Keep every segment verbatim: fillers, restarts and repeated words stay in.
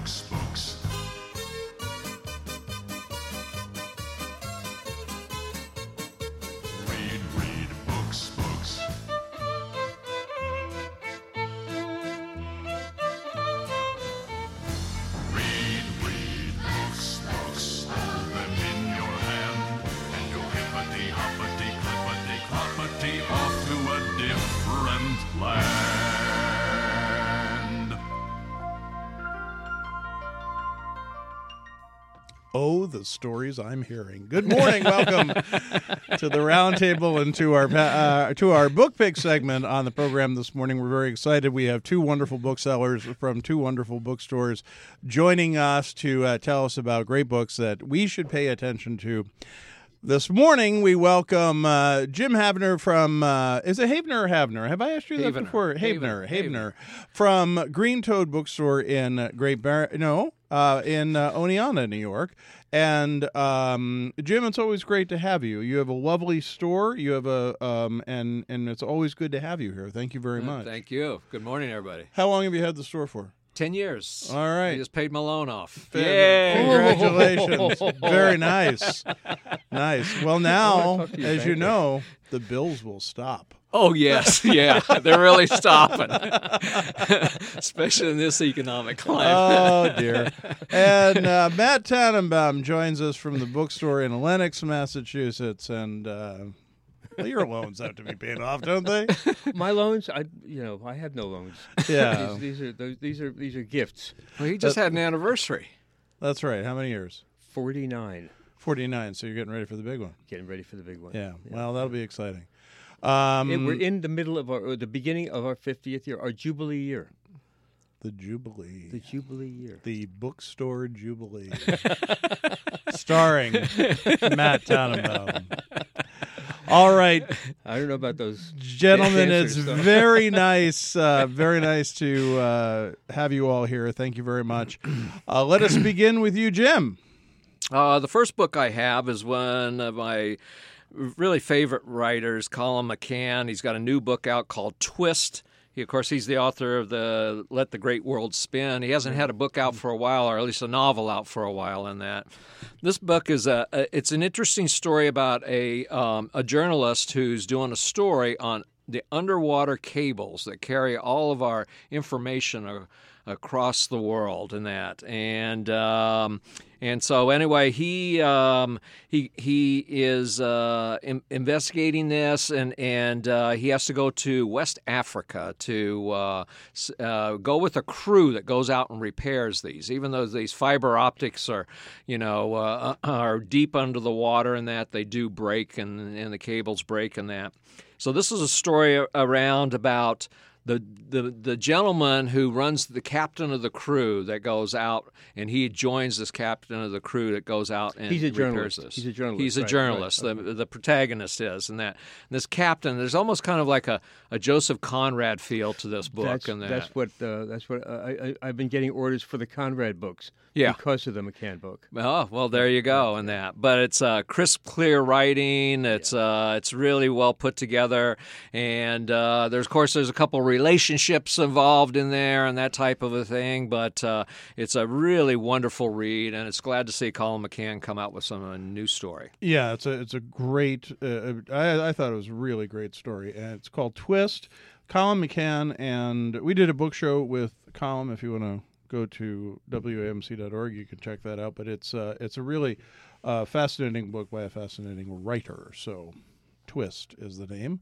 books, books. Read, read books, books. Read, read books, books. Hold them in your hand, and go hippity hoppity clippity cloppity off to a different land. Oh, the stories I'm hearing. Good morning. Welcome to the roundtable and to our uh, to our book pick segment on the program this morning. We're very excited. We have two wonderful booksellers from two wonderful bookstores joining us to uh, tell us about great books that we should pay attention to. This morning, we welcome uh, Jim Havner from, uh, is it Havner or Havner? Have I asked you that Havener. before? Havener. Havner, Havner, from Green Toad Bookstore in uh, Great Bar, no, uh, in uh, Oneonta, New York. And um, Jim, it's always great to have you. You have a lovely store. You have a, um, and and it's always good to have you here. Thank you very much. Thank you. Good morning, everybody. How long have you had the store for? Ten years. All right. I just paid my loan off. Yay! Yay! Congratulations. Very nice. Nice. Well, now, talk to your as you banker. know, the bills will stop. Oh, yes. Yeah. They're really stopping, especially in this economic climate. Oh, dear. And uh, Matt Tannenbaum joins us from the bookstore in Lenox, Massachusetts. And uh, well, your loans have to be paid off, don't they? My loans, I you know, I have no loans. Yeah. these, these are those, these are these are gifts. Well, he just had an anniversary. That's right. How many years? Forty-nine. forty-nine. So you're getting ready for the big one. Getting ready for the big one. Yeah. Well, that'll be exciting. Um, And we're in the middle of our, or the beginning of our fiftieth year, our Jubilee year. the Jubilee. The Jubilee year. The Bookstore Jubilee. Starring Matt Tannenbaum. All right, I don't know about those gentlemen, it's dancers, though. very nice, uh, very nice to uh, have you all here. Thank you very much. Uh, let us begin with you, Jim. Uh, the first book I have is one of my really favorite writers, Colin McCann. He's got a new book out called Twist. He, of course, he's the author of the Let the Great World Spin. He hasn't had a book out for a while, or at least a novel out for a while in that. This book is a, a it's an interesting story about a um, a journalist who's doing a story on the underwater cables that carry all of our information a, across the world and that. And um, and so anyway, he um, he he is uh, in, investigating this, and and uh, he has to go to West Africa to uh, uh, go with a crew that goes out and repairs these. Even though these fiber optics are, you know, uh, are deep under the water and that, they do break, and and the cables break and that. So this is a story around about the the the gentleman who runs the captain of the crew that goes out, and he joins this captain of the crew that goes out and He's a repairs journalist. this. He's a journalist, He's a right, journalist. right, The the protagonist is, and that and this captain. There's almost kind of like a, a Joseph Conrad feel to this book, That's, and that. that's what uh, that's what uh, I, I I've been getting orders for the Conrad books. Yeah. Because of the McCann book. Oh, well, there you go, and that. But it's uh, crisp, clear writing. It's uh, it's really well put together, and uh, there's, of course, there's a couple relationships involved in there and that type of a thing. But uh, it's a really wonderful read, and it's glad to see Colin McCann come out with some uh, new story. Yeah, it's a it's a great. Uh, I I thought it was a really great story, and it's called Twist. Colin McCann, and we did a book show with Colin. If you want to go to W A M C dot org, you can check that out. But it's uh, it's a really uh, fascinating book by a fascinating writer. So, Twist is the name.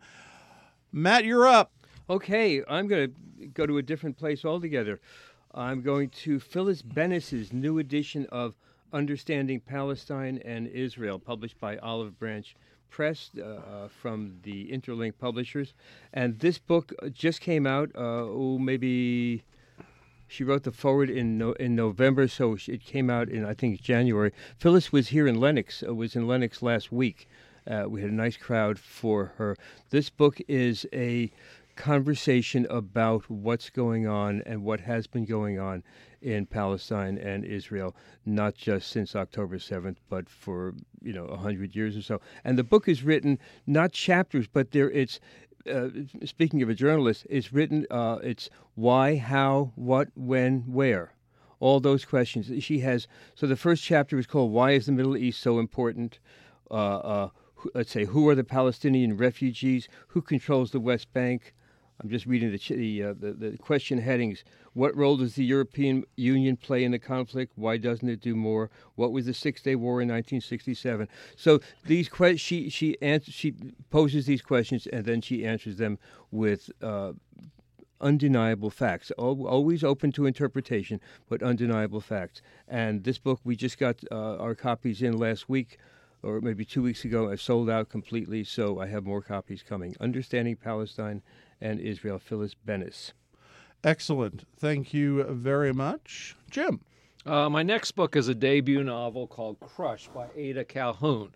Matt, you're up. Okay, I'm going to go to a different place altogether. I'm going to Phyllis Bennis's new edition of Understanding Palestine and Israel, published by Olive Branch Press uh, uh, from the Interlink Publishers. And this book just came out, uh, oh, maybe... She wrote the foreword in no, in November, so it came out in, I think, January. Phyllis was here in Lenox, uh, was in Lenox last week. Uh, we had a nice crowd for her. This book is a conversation about what's going on and what has been going on in Palestine and Israel, not just since October seventh, but for, you know, a hundred years or so. And the book is written, not chapters, but there it's, Uh, speaking of a journalist, it's written, uh, it's why, how, what, when, where. all those questions. She has, so the first chapter is called Why is the Middle East So Important? Uh, uh, who- let's say, who are the Palestinian refugees? Who controls the West Bank? I'm just reading the, ch- the, uh, the the question headings. What role does the European Union play in the conflict? Why doesn't it do more? What was the Six-Day War in nineteen sixty-seven? So these que- she she answers, she poses these questions and then she answers them with uh, undeniable facts. Al- Always open to interpretation, but undeniable facts. And this book, we just got uh, our copies in last week, or maybe two weeks ago. I sold out completely, so I have more copies coming. Understanding Palestine and Israel, Phyllis Bennis. Excellent. Thank you very much. Jim. Uh, my next book is a debut novel called Crush by Ada Calhoun.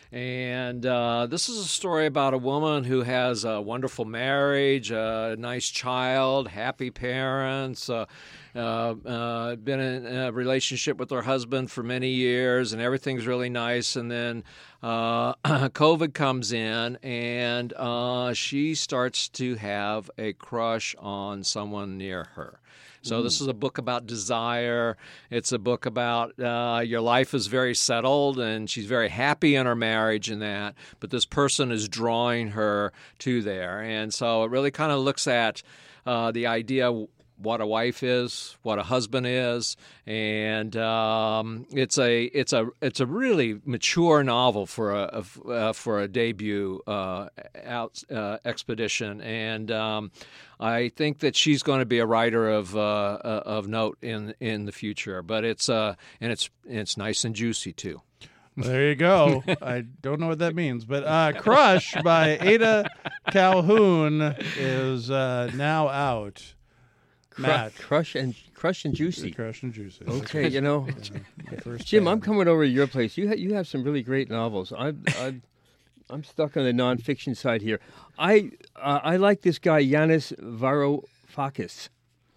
And uh, this is a story about a woman who has a wonderful marriage, a nice child, happy parents, uh, uh, uh, been in a relationship with her husband for many years, and everything's really nice. And then uh, COVID comes in, and uh, she starts to have a crush on someone near her. So this is a book about desire. It's a book about uh, your life is very settled, and she's very happy in her marriage and that, but this person is drawing her to there. And so it really kind of looks at uh, the idea what a wife is, what a husband is, and um, it's a it's a it's a really mature novel for a, a uh, for a debut uh, out uh, expedition, and um, I think that she's going to be a writer of uh, of note in in the future. But it's uh and it's it's nice and juicy too. There you go. I don't know what that means, but uh, Crush by Ada Calhoun is uh, now out. Cru- Matt. Crush and Crush and Juicy. Crush and Juicy. Okay, you know, My first Jim, time. I'm coming over to your place. You ha- you have some really great novels. I'm I'm, I'm stuck on the nonfiction side here. I uh, I like this guy Yanis Varoufakis.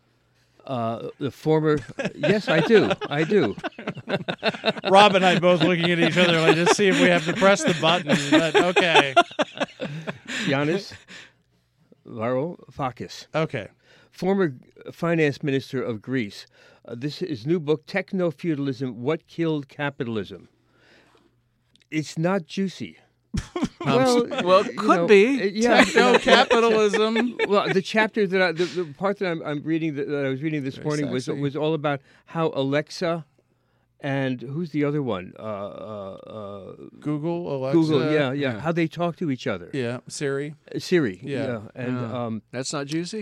Uh, the former, yes, I do, I do. Rob and I both looking at each other like to see if we have to press the button, but okay. Yanis Varoufakis, Okay. former finance minister of Greece. Uh, this is his new book, Techno-Feudalism, What Killed Capitalism. It's not juicy. well, well, you could know, be. uh, Yeah, No capitalism. well, the chapter that I, the, the part that I'm, I'm reading that, that I was reading this Very morning was sexy. was all about how Alexa and who's the other one? Uh, uh, uh, Google, Alexa. Google, yeah, yeah, how they talk to each other. Yeah, Siri. Uh, Siri, Yeah. and Yeah. um, That's not juicy?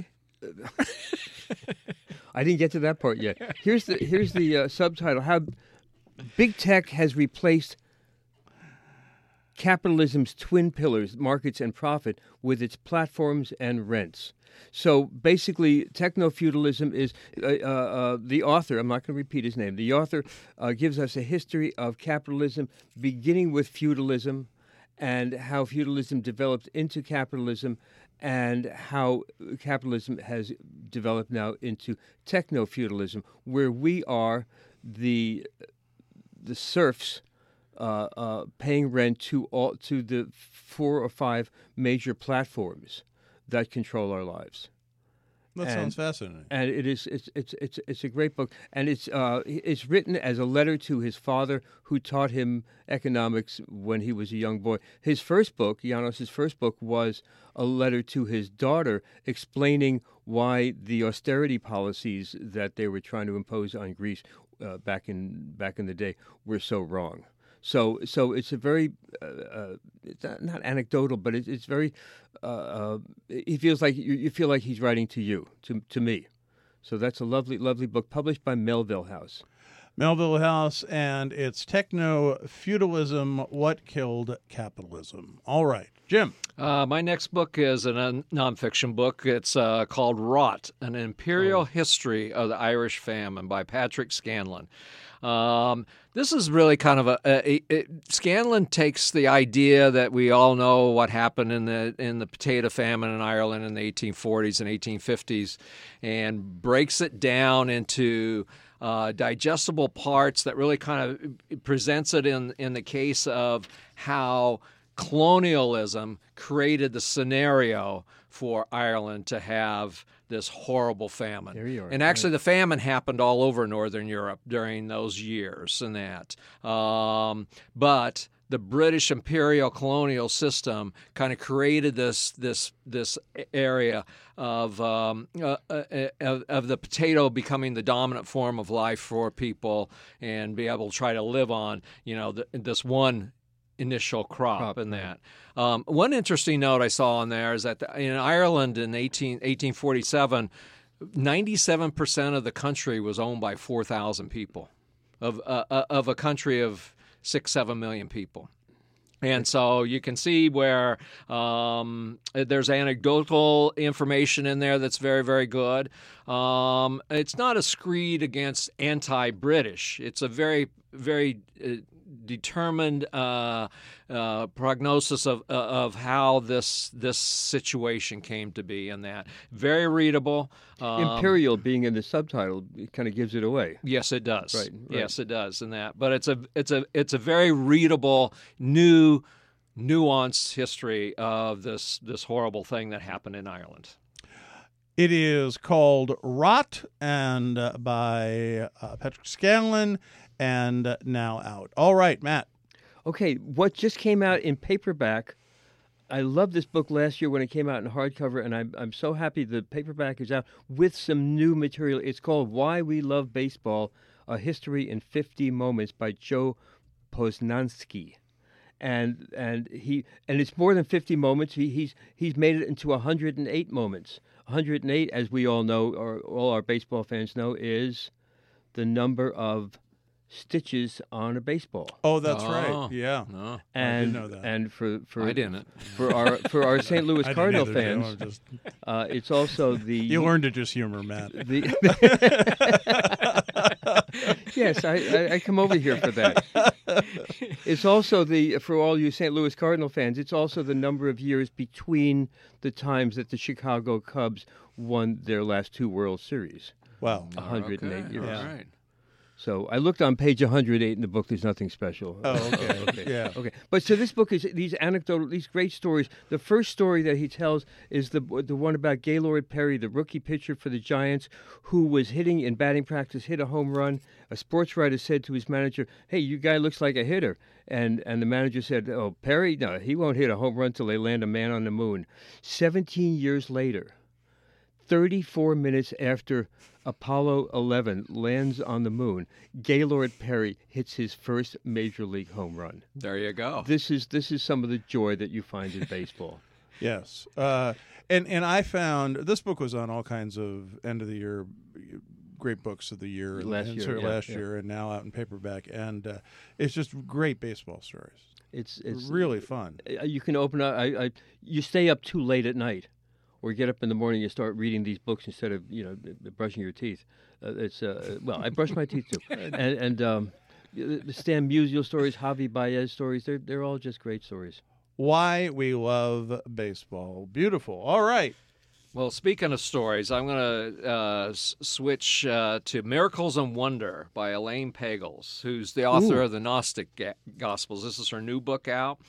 I didn't get to that part yet. Here's the here's the uh, subtitle: How big tech has replaced capitalism's twin pillars, markets and profit, with its platforms and rents. So basically, techno-feudalism is uh, uh, uh, the author, I'm not going to repeat his name, the author uh, gives us a history of capitalism beginning with feudalism and how feudalism developed into capitalism and how capitalism has developed now into techno-feudalism, where we are the the serfs Uh, uh, paying rent to all to the four or five major platforms that control our lives. That And- sounds fascinating. And it is it's it's it's it's a great book, and it's uh, it's written as a letter to his father, who taught him economics when he was a young boy. His first book, Janos's first book, was a letter to his daughter explaining why the austerity policies that they were trying to impose on Greece uh, back in back in the day were so wrong. So, so it's a very, uh, uh, it's not, not anecdotal, but it's, it's very. Uh, uh, he feels like you, you feel like he's writing to you, to to me. So that's a lovely, lovely book published by Melville House. Melville House, and it's Techno Feudalism, What Killed Capitalism. All right. Jim. Uh, my next book is a non- nonfiction book. It's uh, called Rot, An Imperial History of the Irish Famine by Patrick Scanlon. Um, this is really kind of a, a, a Scanlon takes the idea that we all know what happened in the in the potato famine in Ireland in the eighteen forties and eighteen fifties and breaks it down into uh, digestible parts that really kind of presents it in in the case of how colonialism created the scenario for Ireland to have this horrible famine. There you are. And actually, the famine happened all over Northern Europe during those years and that. Um, but the British imperial colonial system kind of created this this this area of, um, uh, uh, of of the potato becoming the dominant form of life for people and be able to try to live on, you know, the, this one initial crop, Crop, and right. that. Um, one interesting note I saw on there is that the, in Ireland in eighteen forty-seven, ninety-seven percent of the country was owned by four thousand people, of uh, uh, of a country of six, seven million people. And so you can see where um, there's anecdotal information in there that's very, very good. Um, it's not a screed against anti-British. It's a very, very uh, determined uh, uh, prognosis of uh, of how this this situation came to be. In that, very readable. Um, Imperial being in the subtitle kind of gives it away. Yes, it does. Right, right. Yes, it does. In that, but it's a it's a it's a very readable, new, nuanced history of this this horrible thing that happened in Ireland. It is called Rot, and uh, by uh, Patrick Scanlon, and uh, now out. All right, Matt. Okay, what just came out in paperback, I loved this book last year when it came out in hardcover, and I'm, I'm so happy the paperback is out with some new material. It's called Why We Love Baseball, A History in fifty Moments by Joe Posnanski. And and he and it's more than fifty moments. He, he's he's made it into one hundred eight moments. one hundred eight, as we all know, or all our baseball fans know, is the number of stitches on a baseball. Oh, that's Oh, right. Yeah. No, And know that. and for for I didn't. for our for our Saint Louis I didn't Cardinal either, Jim. fans, I'm just- uh, it's also the you learned to just humor, Matt. the yes, I, I, I come over here for that. It's also the for all you Saint Louis Cardinal fans. It's also the number of years between the times that the Chicago Cubs won their last two World Series. Wow. one hundred eight Okay, years. All right. So I looked on page one hundred eight in the book. There's nothing special. Oh, okay. Yeah. Okay, but so this book is these anecdotal, these great stories. The first story that he tells is the the one about Gaylord Perry, the rookie pitcher for the Giants, who was hitting in batting practice, hit a home run. A sports writer said to his manager, "Hey, your guy looks like a hitter," and and the manager said, "Oh, Perry, no, he won't hit a home run till they land a man on the moon." Seventeen years later, thirty-four minutes after Apollo eleven lands on the moon, Gaylord Perry hits his first major league home run. There you go. This is this is some of the joy that you find in baseball. Yes. Uh, and, and I found this book was on all kinds of end of the year great books of the year Last and year, sort of yeah, last yeah. year, and now out in paperback. And uh, it's just great baseball stories. It's it's really fun. uh, you can open up. I, I you stay up too late at night, or get up in the morning and start reading these books instead of you know b- b- brushing your teeth. Uh, it's uh, well, I brush my teeth too, and and um, the Stan Musial stories, Javi Baez stories. They're they're all just great stories. Why We Love Baseball. Beautiful. All right. Well, speaking of stories, I'm going to uh, s- switch uh, to Miracles and Wonder by Elaine Pagels, who's the author Ooh. of the Gnostic Ga- Gospels. This is her new book out.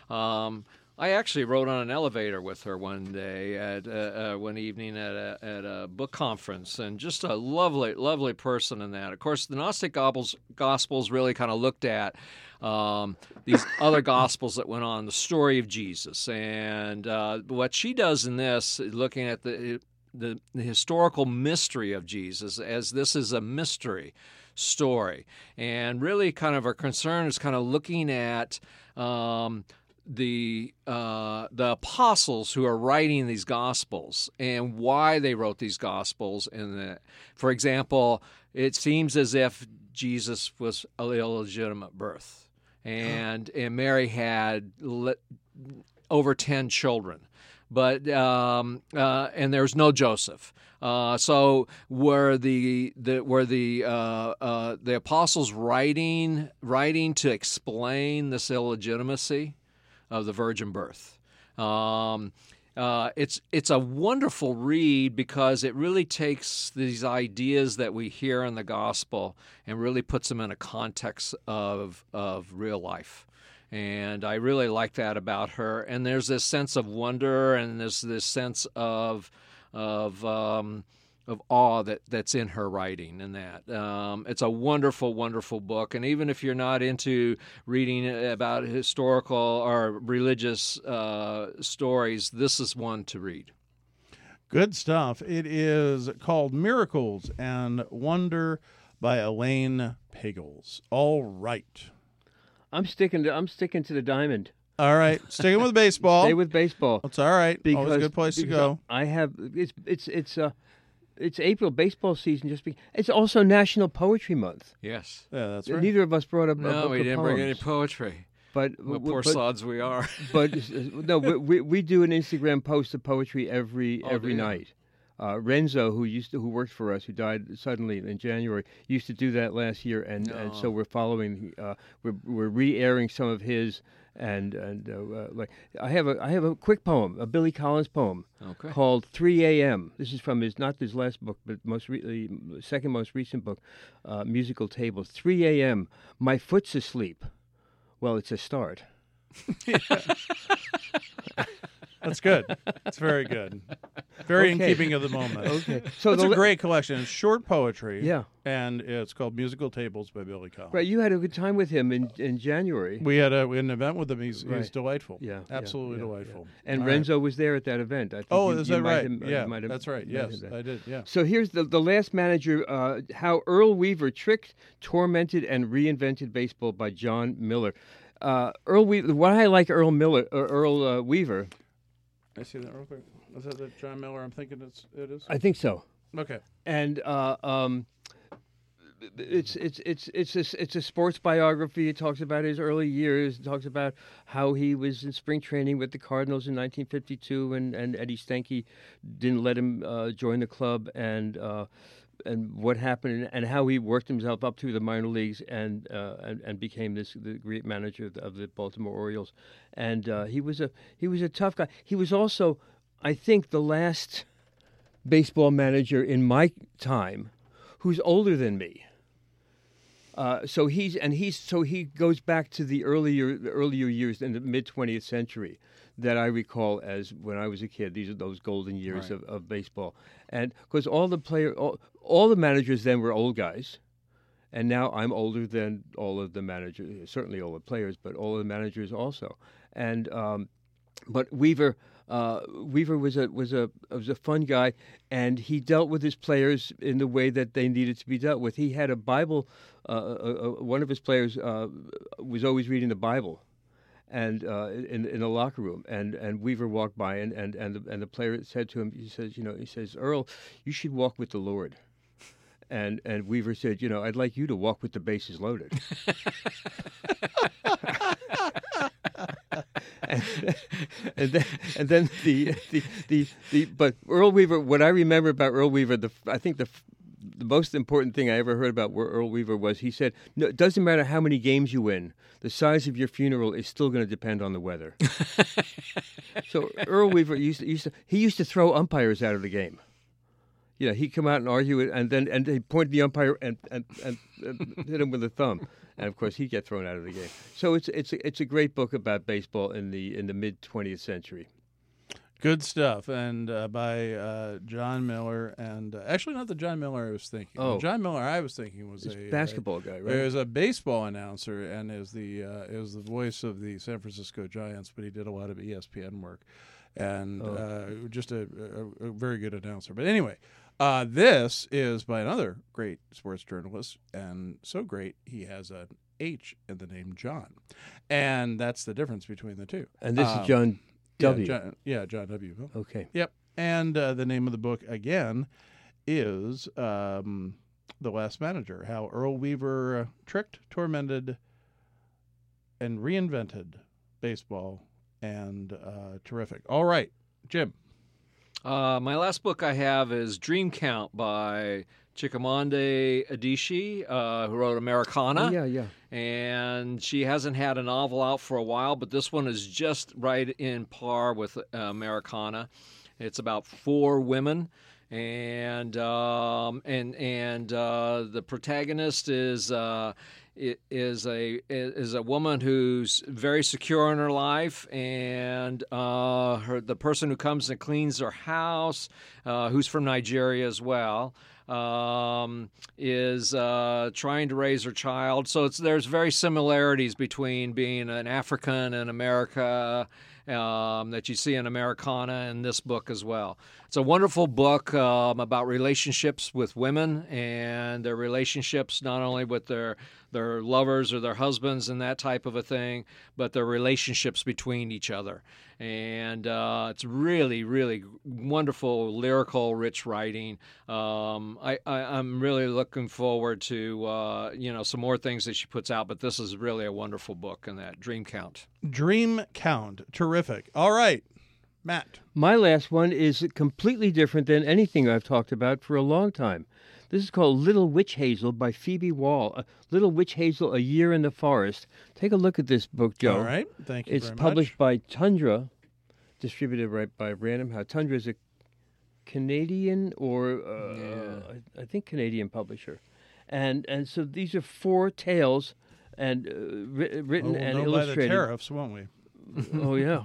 Um, I actually rode on an elevator with her one day, at uh, uh, one evening at a, at a book conference, and just a lovely, lovely person in that. Of course, the Gnostic Gospels, Gospels really kind of looked at um, these other Gospels that went on, the story of Jesus. And uh, what she does in this, looking at the, the the historical mystery of Jesus, as this is a mystery story. And really kind of our concern is kind of looking at um, the uh, the apostles who are writing these Gospels and why they wrote these Gospels. And the, for example, it seems as if Jesus was an illegitimate birth, and and Mary had le- over ten children, but um, uh, and there's no Joseph. Uh, so were the, the were the uh, uh, the apostles writing writing to explain this illegitimacy of the virgin birth? Um, uh, it's it's a wonderful read because it really takes these ideas that we hear in the gospel and really puts them in a context of of real life. And I really like that about her. And there's this sense of wonder, and there's this sense of of um, of awe that, that's in her writing and that. Um, it's a wonderful, wonderful book. And even if you're not into reading about historical or religious uh, stories, this is one to read. Good stuff. It is called Miracles and Wonder by Elaine Pagels. All right. I'm sticking to I'm sticking to the diamond. All right. Sticking with baseball. Stay with baseball. That's all right. Because, Always a good place to go. I have it's it's it's uh it's April baseball season. Just be, it's also National Poetry Month. Yes. Yeah, that's right. Neither of us brought up. a No, book we of didn't bring any poems. poetry. But What but, poor sods we are. but no, we, we we do an Instagram post of poetry every Oh, every do you? night. Uh, Renzo, who used to who worked for us, who died suddenly in January, used to do that last year, and, and so No. we're following. Uh, we're we're re-airing some of his, and and uh, uh, like I have a I have a quick poem, a Billy Collins poem Okay. called three A M This is from his not his last book, but most re- the second most recent book, uh, Musical Tables. three A M My foot's asleep. Well, it's a start. That's good. It's very good. Very in Okay. keeping of the moment. Okay, so It's the a li- great collection. It's short poetry. Yeah. And it's called Musical Tables by Billy Collins. Right, you had a good time with him in, in January. We had, a, we had an event with him. He's, he's Right. delightful. Yeah, yeah, Absolutely yeah, delightful. And All right. Renzo was there at that event. I think Oh, you, is you that might right? have- uh, yeah, you might have that's right. met Yes, him I there. did. Yeah. So here's the the last manager, uh, how Earl Weaver tricked, tormented, and reinvented baseball by John Miller. Uh, Earl Weaver. Why I like Earl Miller, or Earl uh, Weaver. I see that real quick. Is that the John Miller? I'm thinking it's it is. I think so. Okay. And uh, um, it's it's it's it's a, it's a sports biography. It talks about his early years. It talks about how he was in spring training with the Cardinals in nineteen fifty-two, and, and Eddie Stanky didn't let him uh, join the club, and uh, and what happened, and how he worked himself up through the minor leagues, and uh, and, and became this the great manager of the, of the Baltimore Orioles. And uh, he was a he was a tough guy. He was also, I think, the last baseball manager in my time who's older than me. Uh, so he's and he's so he goes back to the earlier the earlier years in the mid twentieth century that I recall as when I was a kid. These are those golden years Right. of, of baseball, and because all the player all, all the managers then were old guys, and now I'm older than all of the managers, certainly all the players, but all of the managers also. And um, but Weaver. Uh, Weaver was a was a was a fun guy, and he dealt with his players in the way that they needed to be dealt with. He had a Bible. Uh, uh, uh, one of his players uh, was always reading the Bible, and uh, in in the locker room. And, and Weaver walked by, and and and the, and the player said to him, he says, you know, he says, Earl, you should walk with the Lord. And and Weaver said, you know, I'd like you to walk with the bases loaded. and, and then and then the, the the the but Earl Weaver. What I remember about Earl Weaver, the I think the the most important thing I ever heard about Earl Weaver was he said, "No, it doesn't matter how many games you win. The size of your funeral is still going to depend on the weather." So Earl Weaver used to, used to he used to throw umpires out of the game. You know, he'd come out and argue it, and then and he'd point the umpire and, and, and, and hit him with a thumb, and of course he'd get thrown out of the game. So it's it's a, it's a great book about baseball in the in the mid twentieth century. Good stuff, and uh, by uh, John Miller, and uh, actually not the John Miller I was thinking. Oh. The John Miller I was thinking was This a basketball guy, Uh, right? is a baseball announcer and is the uh, is the voice of the San Francisco Giants, but he did a lot of E S P N work, and Oh. uh, just a, a, a very good announcer. But anyway, uh, this is by another great sports journalist, and so great he has an H in the name John, and that's the difference between the two. And this Um, is John W. Yeah, John, yeah, John W. Okay. Yep. And uh, the name of the book, again, is um, The Last Manager, How Earl Weaver uh, Tricked, Tormented, and Reinvented Baseball. And uh, terrific. All right, Jim. Uh, my last book I have is Dream Count by Chimamanda Adichie, uh, who wrote Americana. Oh, yeah, yeah. And she hasn't had a novel out for a while, but this one is just right in par with uh, Americana. It's about four women, and um, and and uh, the protagonist is. Uh, is a is a woman who's very secure in her life, and uh, her the person who comes and cleans her house, uh, who's from Nigeria as well, um, is uh, trying to raise her child. So it's there's very similarities between being an African in America. Um, that you see in Americana in this book as well. It's a wonderful book um, about relationships with women and their relationships not only with their their lovers or their husbands and that type of a thing, but their relationships between each other. And uh, it's really, really wonderful, lyrical, rich writing. Um, I, I, I'm really looking forward to uh, you know some more things that she puts out, but this is really a wonderful book in that Dream Count. Dream Count. Terrific. All right, Matt. My last one is completely different than anything I've talked about for a long time. This is called Little Witch Hazel by Phoebe Wall. Uh, Little Witch Hazel, A Year in the Forest. Take a look at this book, Joe. All right. Thank you It's very published much. by Tundra, distributed right by Random House. Tundra is a Canadian or uh, Yeah. I, I think Canadian publisher, and and so these are four tales, and uh, ri- written Well, we'll and know by the illustrated. tariffs, won't we? Oh yeah.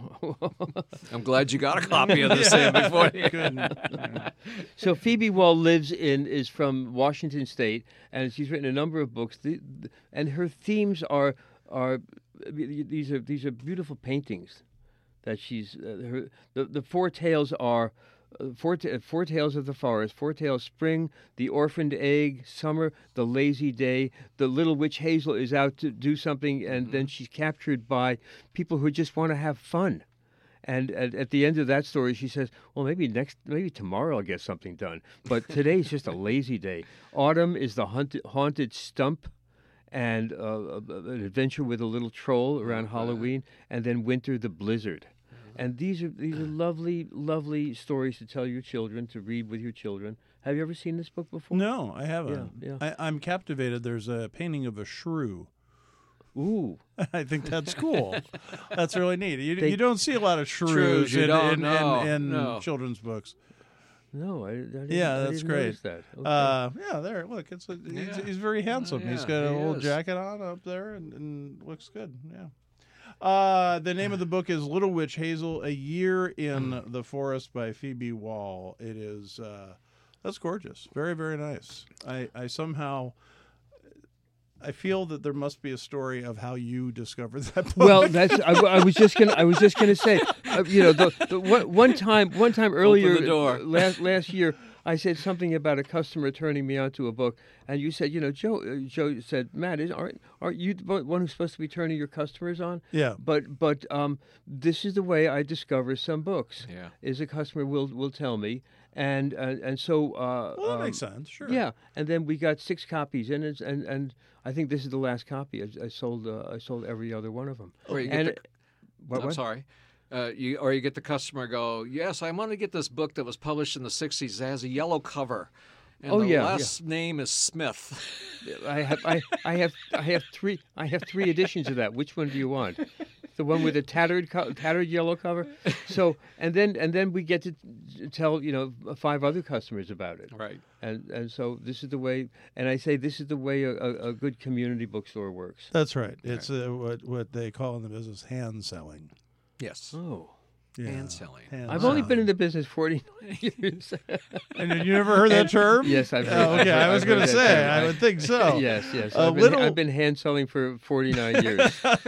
I'm glad you got a copy of this in before. Good. So Phoebe Wall lives in is from Washington State, and she's written a number of books. The, the, and her themes are are these are these are beautiful paintings that she's uh, her the, the four tales are uh, four ta- four tales of the forest, four tales: spring, the orphaned egg, summer, the lazy day. The little witch Hazel is out to do something, and then she's captured by people who just want to have fun. And at, at the end of that story, she says, "Well, maybe next, maybe tomorrow I'll get something done. But today's just a lazy day." Autumn is the haunted, haunted stump, and uh, an adventure with a little troll around Halloween, and then winter, the blizzard. And these are these are lovely, lovely stories to tell your children, to read with your children. Have you ever seen this book before? No, I haven't. Yeah, I, I'm captivated. There's a painting of a shrew. Ooh. I think that's cool. That's really neat. You, They- you don't see a lot of shrews Shrews, you in, don't, in, no, in, in no. children's books. No, I, I didn't, Yeah, I that's didn't great. notice that. Okay. Uh, yeah, there. Look, it's a, he's, Yeah. he's very handsome. Oh, He's yeah, got a he little is. jacket on up there, and, and looks good. Yeah. Uh, the name of the book is Little Witch Hazel: A Year in the Forest by Phoebe Wall. It is. Uh, that's gorgeous. Very, very nice. I, I somehow. I feel that there must be a story of how you discovered that book. Well, that's I, I was just gonna I was just gonna say, uh, you know, the, the one, one time one time earlier the door. uh, last last year, I said something about a customer turning me onto a book, and you said, you know, Joe uh, Joe said, Matt, is, aren't aren't you the one who's supposed to be turning your customers on? Yeah. But but um, this is the way I discover some books. Yeah. Is a customer will will tell me, and uh, and so uh, Well, that um, makes sense. Sure. yeah, and then we got six copies, and it's, and and I think this is the last copy. I, I sold uh, I sold every other one of them. Or you get And the, what, I'm what? sorry. Uh, you or you get the customer go, yes, I want to get this book that was published in the sixties that has a yellow cover, and Oh, the yeah, last name is Smith. I have I, I have I have three I have three editions of that. Which one do you want? The one with a tattered co- tattered yellow cover. So and then and then we get to tell you know five other customers about it. Right. And and so this is the way. And I say this is the way a, a, a good community bookstore works. That's right. It's uh, what what they call in the business hand selling. Yes. Oh, Yeah. Hand selling. Hand I've only selling. been in the business forty-nine years. And you never heard that term? Yes, I've heard. Oh, okay, I've I heard- was I've going heard to that say, term. I would think so. Yes, yes. A I've, been, little- I've been hand selling for forty-nine years.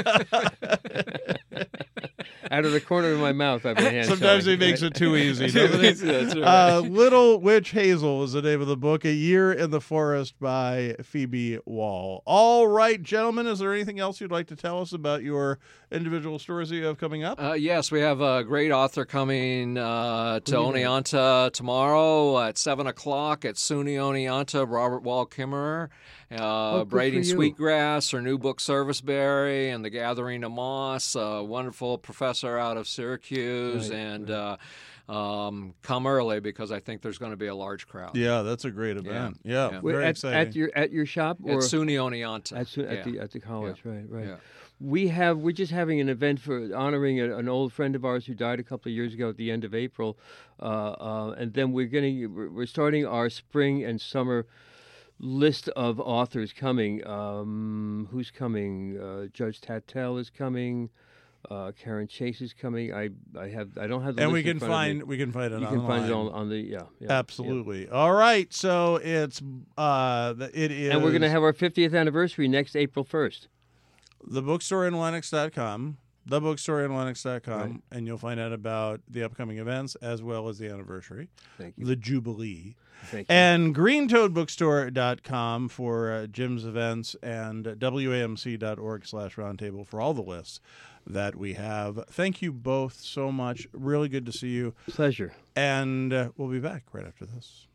Out of the corner of my mouth, I've been hand Sometimes selling. he makes it too easy, doesn't he? That's right. Uh, Little Witch Hazel is the name of the book. A Year in the Forest by Phoebe Wall. All right, gentlemen, is there anything else you'd like to tell us about your individual stories that you have coming up? Uh, yes, we have a great author coming uh, to Oneonta tomorrow at seven o'clock at SUNY Oneonta, Robert Wall Kimmerer. Uh, good Braiding for you. Sweetgrass, her new book Serviceberry, and The Gathering of Moss. A wonderful professor are out of Syracuse, Right, and right. Uh, um, come early because I think there's going to be a large crowd. Yeah, that's a great event. Yeah, Yeah. Wait, very at, exciting. at your at your shop or At SUNY Oneonta. At, su- at Yeah. the at the college, right, right. Yeah. We have we're just having an event for honoring a, an old friend of ours who died a couple of years ago at the end of April, uh, uh, and then we're getting we're we're starting our spring and summer list of authors coming. Um, who's coming? Uh, Judge Tatel is coming. Uh, Karen Chase is coming. I I have I don't have the and list we in can front of me. find we can find it You online. can find it on, on the yeah, yeah yeah. Absolutely. All right. So it's uh the- it is And we're going to have our fiftieth anniversary next April first. the bookstore in Lennox dot com, the bookstore in Lennox dot com, Right. and you'll find out about the upcoming events as well as the anniversary, Thank you. the Jubilee. Thank you. And green toad bookstore dot com for uh, Jim's events, and W A M C dot org slash roundtable for all the lists that we have. Thank you both so much. Really good to see you. Pleasure. And uh, we'll be back right after this.